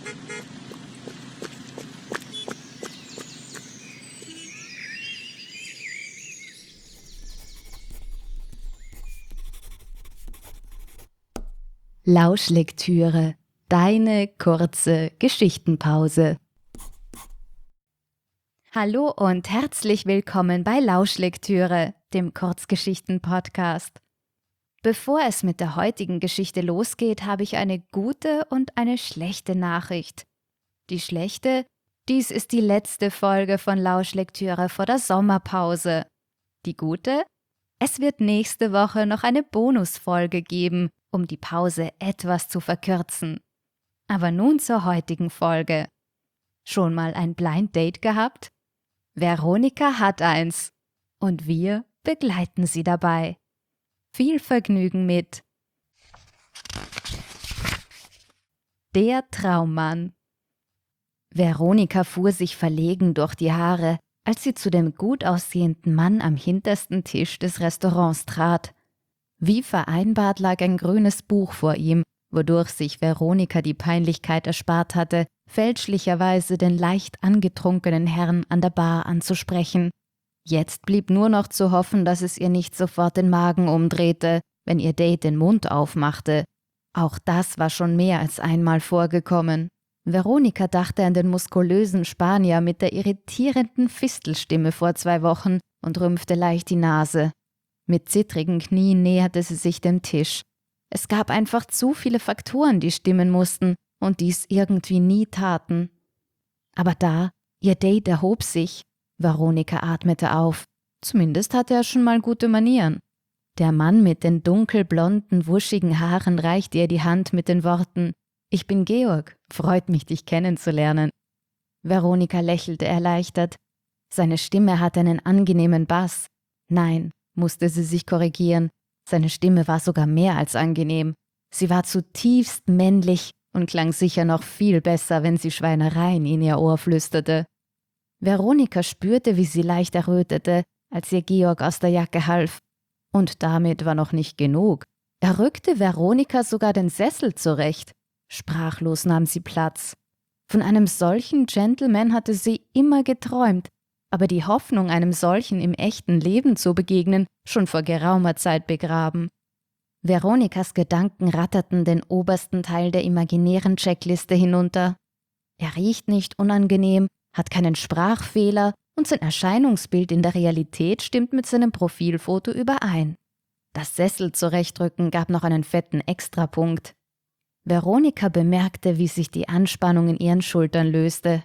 Lauschlektüre, deine kurze Geschichtenpause. Hallo und herzlich willkommen bei Lauschlektüre, dem Kurzgeschichten-Podcast. Bevor es mit der heutigen Geschichte losgeht, habe ich eine gute und eine schlechte Nachricht. Die schlechte: dies ist die letzte Folge von Lauschlektüre vor der Sommerpause. Die gute: es wird nächste Woche noch eine Bonusfolge geben, um die Pause etwas zu verkürzen. Aber nun zur heutigen Folge. Schon mal ein Blind Date gehabt? Veronika hat eins. Und wir begleiten sie dabei. Viel Vergnügen mit Der Traummann. Veronika fuhr sich verlegen durch die Haare, als sie zu dem gut aussehenden Mann am hintersten Tisch des Restaurants trat. Wie vereinbart lag ein grünes Buch vor ihm, wodurch sich Veronika die Peinlichkeit erspart hatte, fälschlicherweise den leicht angetrunkenen Herrn an der Bar anzusprechen. Jetzt blieb nur noch zu hoffen, dass es ihr nicht sofort den Magen umdrehte, wenn ihr Date den Mund aufmachte. Auch das war schon mehr als einmal vorgekommen. Veronika dachte an den muskulösen Spanier mit der irritierenden Fistelstimme vor 2 Wochen und rümpfte leicht die Nase. Mit zittrigen Knien näherte sie sich dem Tisch. Es gab einfach zu viele Faktoren, die stimmen mussten und dies irgendwie nie taten. Aber da, ihr Date erhob sich. Veronika atmete auf. Zumindest hatte er schon mal gute Manieren. Der Mann mit den dunkelblonden, wuschigen Haaren reichte ihr die Hand mit den Worten: »Ich bin Georg, freut mich, dich kennenzulernen.« Veronika lächelte erleichtert. Seine Stimme hatte einen angenehmen Bass. Nein, musste sie sich korrigieren. Seine Stimme war sogar mehr als angenehm. Sie war zutiefst männlich und klang sicher noch viel besser, wenn sie Schweinereien in ihr Ohr flüsterte. Veronika spürte, wie sie leicht errötete, als ihr Georg aus der Jacke half. Und damit war noch nicht genug. Er rückte Veronika sogar den Sessel zurecht. Sprachlos nahm sie Platz. Von einem solchen Gentleman hatte sie immer geträumt, aber die Hoffnung, einem solchen im echten Leben zu begegnen, schon vor geraumer Zeit begraben. Veronikas Gedanken ratterten den obersten Teil der imaginären Checkliste hinunter. Er riecht nicht unangenehm, hat keinen Sprachfehler und sein Erscheinungsbild in der Realität stimmt mit seinem Profilfoto überein. Das Sessel zurechtrücken gab noch einen fetten Extrapunkt. Veronika bemerkte, wie sich die Anspannung in ihren Schultern löste.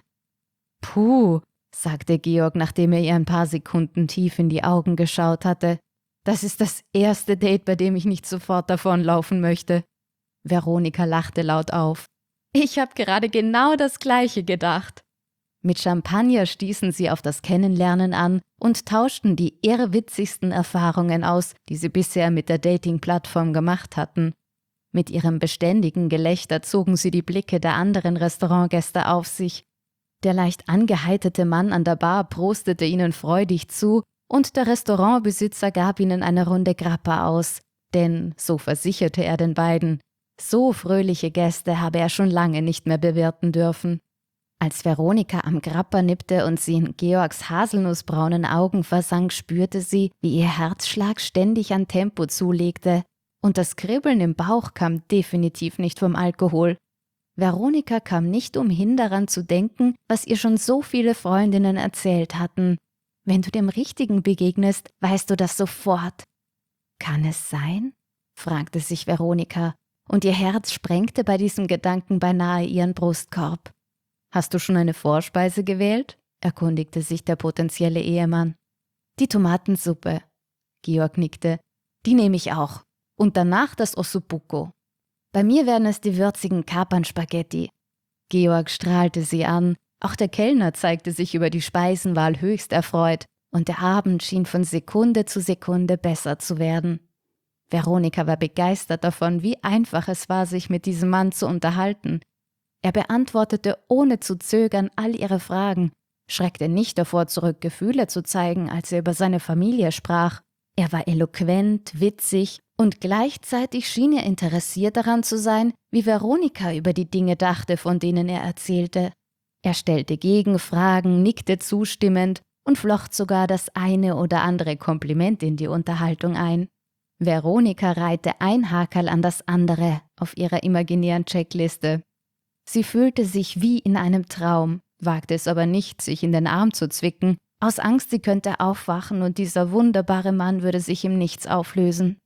»Puh«, sagte Georg, nachdem er ihr ein paar Sekunden tief in die Augen geschaut hatte. »Das ist das erste Date, bei dem ich nicht sofort davonlaufen möchte.« Veronika lachte laut auf. »Ich habe gerade genau das Gleiche gedacht.« Mit Champagner stießen sie auf das Kennenlernen an und tauschten die irrwitzigsten Erfahrungen aus, die sie bisher mit der Dating-Plattform gemacht hatten. Mit ihrem beständigen Gelächter zogen sie die Blicke der anderen Restaurantgäste auf sich. Der leicht angeheiterte Mann an der Bar prostete ihnen freudig zu und der Restaurantbesitzer gab ihnen eine Runde Grappa aus, denn, so versicherte er den beiden, so fröhliche Gäste habe er schon lange nicht mehr bewirten dürfen. Als Veronika am Grappa nippte und sie in Georgs haselnussbraunen Augen versank, spürte sie, wie ihr Herzschlag ständig an Tempo zulegte. Und das Kribbeln im Bauch kam definitiv nicht vom Alkohol. Veronika kam nicht umhin, daran zu denken, was ihr schon so viele Freundinnen erzählt hatten. Wenn du dem Richtigen begegnest, weißt du das sofort. »Kann es sein?« fragte sich Veronika, und ihr Herz sprengte bei diesem Gedanken beinahe ihren Brustkorb. »Hast du schon eine Vorspeise gewählt?« erkundigte sich der potenzielle Ehemann. »Die Tomatensuppe.« Georg nickte. »Die nehme ich auch. Und danach das Ossobuco. Bei mir werden es die würzigen Kapernspaghetti.« Georg strahlte sie an. Auch der Kellner zeigte sich über die Speisenwahl höchst erfreut, und der Abend schien von Sekunde zu Sekunde besser zu werden. Veronika war begeistert davon, wie einfach es war, sich mit diesem Mann zu unterhalten. Er beantwortete ohne zu zögern all ihre Fragen, schreckte nicht davor zurück, Gefühle zu zeigen, als er über seine Familie sprach. Er war eloquent, witzig und gleichzeitig schien er interessiert daran zu sein, wie Veronika über die Dinge dachte, von denen er erzählte. Er stellte Gegenfragen, nickte zustimmend und flocht sogar das eine oder andere Kompliment in die Unterhaltung ein. Veronika reihte ein Hakerl an das andere auf ihrer imaginären Checkliste. Sie fühlte sich wie in einem Traum, wagte es aber nicht, sich in den Arm zu zwicken, aus Angst, sie könnte aufwachen und dieser wunderbare Mann würde sich im Nichts auflösen.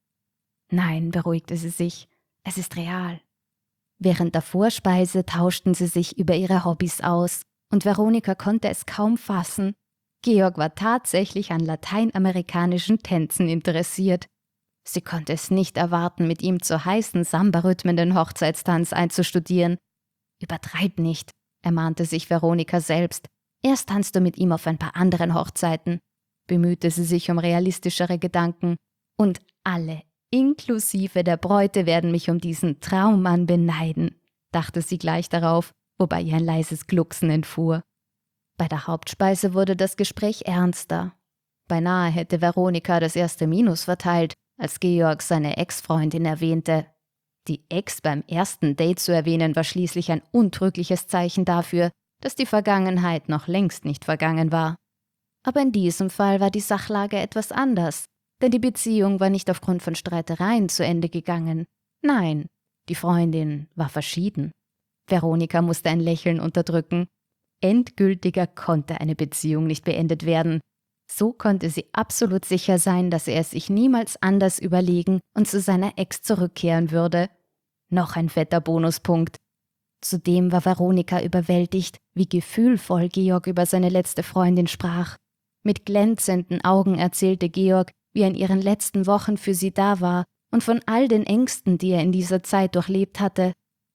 Nein, beruhigte sie sich, es ist real. Während der Vorspeise tauschten sie sich über ihre Hobbys aus und Veronika konnte es kaum fassen. Georg war tatsächlich an lateinamerikanischen Tänzen interessiert. Sie konnte es nicht erwarten, mit ihm zu heißen Samba-Rhythmen den Hochzeitstanz einzustudieren. »Übertreib nicht«, ermahnte sich Veronika selbst. »Erst tanzt du mit ihm auf ein paar anderen Hochzeiten«, bemühte sie sich um realistischere Gedanken. »Und alle, inklusive der Bräute, werden mich um diesen Traummann beneiden«, dachte sie gleich darauf, wobei ihr ein leises Glucksen entfuhr. Bei der Hauptspeise wurde das Gespräch ernster. Beinahe hätte Veronika das erste Minus verteilt, als Georg seine Ex-Freundin erwähnte. Die Ex beim ersten Date zu erwähnen, war schließlich ein untrügliches Zeichen dafür, dass die Vergangenheit noch längst nicht vergangen war. Aber in diesem Fall war die Sachlage etwas anders, denn die Beziehung war nicht aufgrund von Streitereien zu Ende gegangen. Nein, die Freundin war verschieden. Veronika musste ein Lächeln unterdrücken. Endgültiger konnte eine Beziehung nicht beendet werden. So konnte sie absolut sicher sein, dass er es sich niemals anders überlegen und zu seiner Ex zurückkehren würde. Noch ein fetter Bonuspunkt. Zudem war Veronika überwältigt, wie gefühlvoll Georg über seine letzte Freundin sprach. Mit glänzenden Augen erzählte Georg, wie er in ihren letzten Wochen für sie da war und von all den Ängsten, die er in dieser Zeit durchlebt hatte.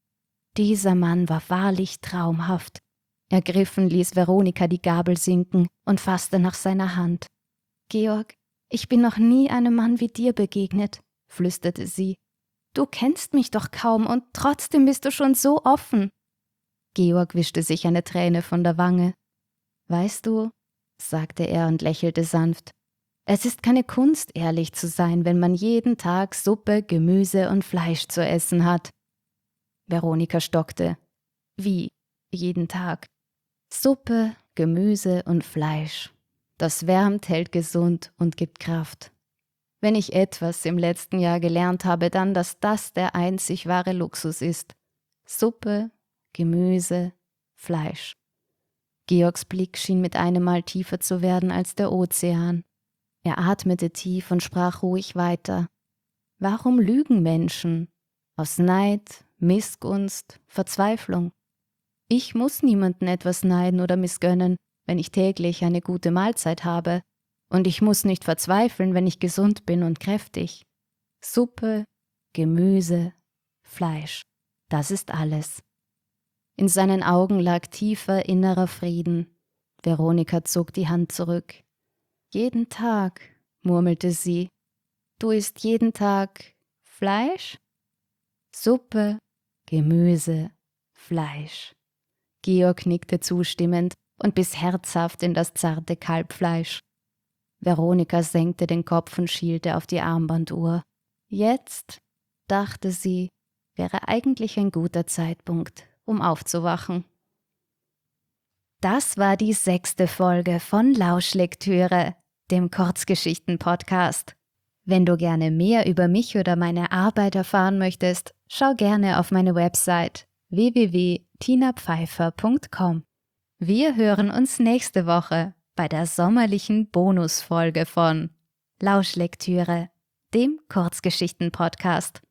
Dieser Mann war wahrlich traumhaft. Ergriffen ließ Veronika die Gabel sinken und fasste nach seiner Hand. »Georg, ich bin noch nie einem Mann wie dir begegnet«, flüsterte sie. »Du kennst mich doch kaum und trotzdem bist du schon so offen.« Georg wischte sich eine Träne von der Wange. »Weißt du«, sagte er und lächelte sanft, »es ist keine Kunst, ehrlich zu sein, wenn man jeden Tag Suppe, Gemüse und Fleisch zu essen hat.« Veronika stockte. »Wie, jeden Tag?« »Suppe, Gemüse und Fleisch. Das wärmt, hält gesund und gibt Kraft. Wenn ich etwas im letzten Jahr gelernt habe, dann, dass das der einzig wahre Luxus ist. Suppe, Gemüse, Fleisch.« Georgs Blick schien mit einem Mal tiefer zu werden als der Ozean. Er atmete tief und sprach ruhig weiter. »Warum lügen Menschen? Aus Neid, Missgunst, Verzweiflung. Ich muss niemanden etwas neiden oder missgönnen, wenn ich täglich eine gute Mahlzeit habe. Und ich muss nicht verzweifeln, wenn ich gesund bin und kräftig. Suppe, Gemüse, Fleisch, das ist alles.« In seinen Augen lag tiefer innerer Frieden. Veronika zog die Hand zurück. »Jeden Tag«, murmelte sie. »Du isst jeden Tag Fleisch?« »Suppe, Gemüse, Fleisch.« Georg nickte zustimmend und biss herzhaft in das zarte Kalbfleisch. Veronika senkte den Kopf und schielte auf die Armbanduhr. Jetzt, dachte sie, wäre eigentlich ein guter Zeitpunkt, um aufzuwachen. Das war die 6. Folge von Lauschlektüre, dem Kurzgeschichten-Podcast. Wenn du gerne mehr über mich oder meine Arbeit erfahren möchtest, schau gerne auf meine Website www.tinapfeifer.com. Wir hören uns nächste Woche bei der sommerlichen Bonusfolge von Lauschlektüre, dem Kurzgeschichten-Podcast.